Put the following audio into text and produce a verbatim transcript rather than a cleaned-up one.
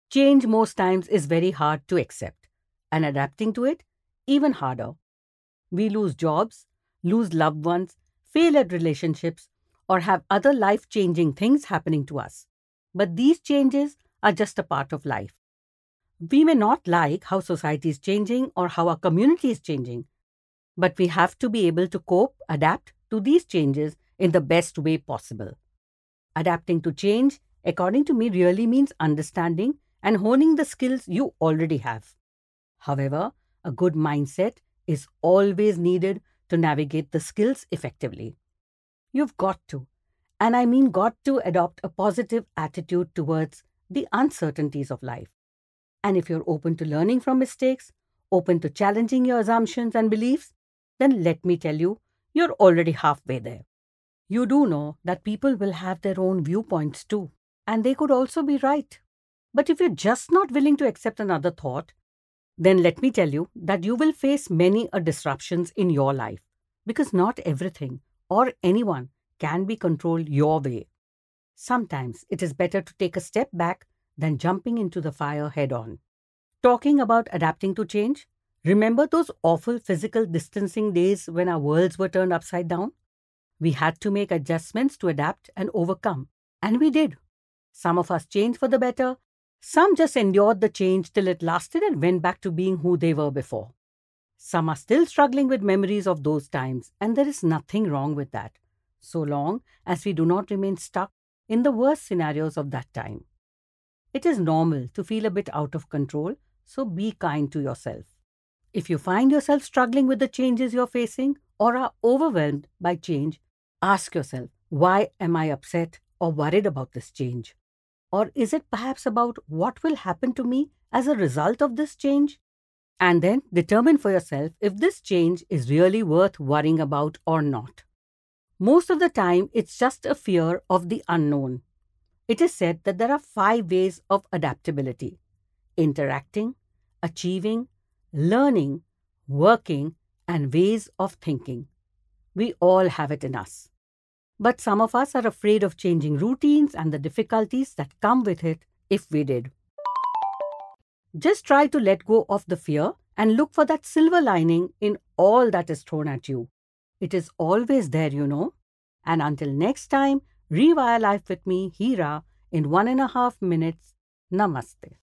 Change most times is very hard to accept, and adapting to it, even harder. We lose jobs, lose loved ones, fail at relationships, or have other life changing things happening to us. But these changes are just a part of life. We may not like how society is changing or how our community is changing, but we have to be able to cope, adapt to these changes in the best way possible. Adapting to change, according to me, really means understanding and honing the skills you already have. However, a good mindset is always needed to navigate the skills effectively. You've got to, and I mean got to adopt a positive attitude towards the uncertainties of life. And if you're open to learning from mistakes, open to challenging your assumptions and beliefs, then let me tell you, you're already halfway there. You do know that people will have their own viewpoints too, and they could also be right. But if you're just not willing to accept another thought, then let me tell you that you will face many a disruptions in your life because not everything or anyone can be controlled your way. Sometimes it is better to take a step back than jumping into the fire head on. Talking about adapting to change, remember those awful physical distancing days when our worlds were turned upside down? We had to make adjustments to adapt and overcome, and we did. Some of us changed for the better, some just endured the change till it lasted and went back to being who they were before. Some are still struggling with memories of those times, and there is nothing wrong with that, so long as we do not remain stuck in the worst scenarios of that time. It is normal to feel a bit out of control, so be kind to yourself. If you find yourself struggling with the changes you're facing or are overwhelmed by change, ask yourself, why am I upset or worried about this change? Or is it perhaps about what will happen to me as a result of this change? And then determine for yourself if this change is really worth worrying about or not. Most of the time, it's just a fear of the unknown. It is said that there are five ways of adaptability: interacting, achieving, learning, working, and ways of thinking. We all have it in us. But some of us are afraid of changing routines and the difficulties that come with it if we did. Just try to let go of the fear and look for that silver lining in all that is thrown at you. It is always there, you know. And until next time, rewire life with me, Hira, in one and a half minutes. Namaste.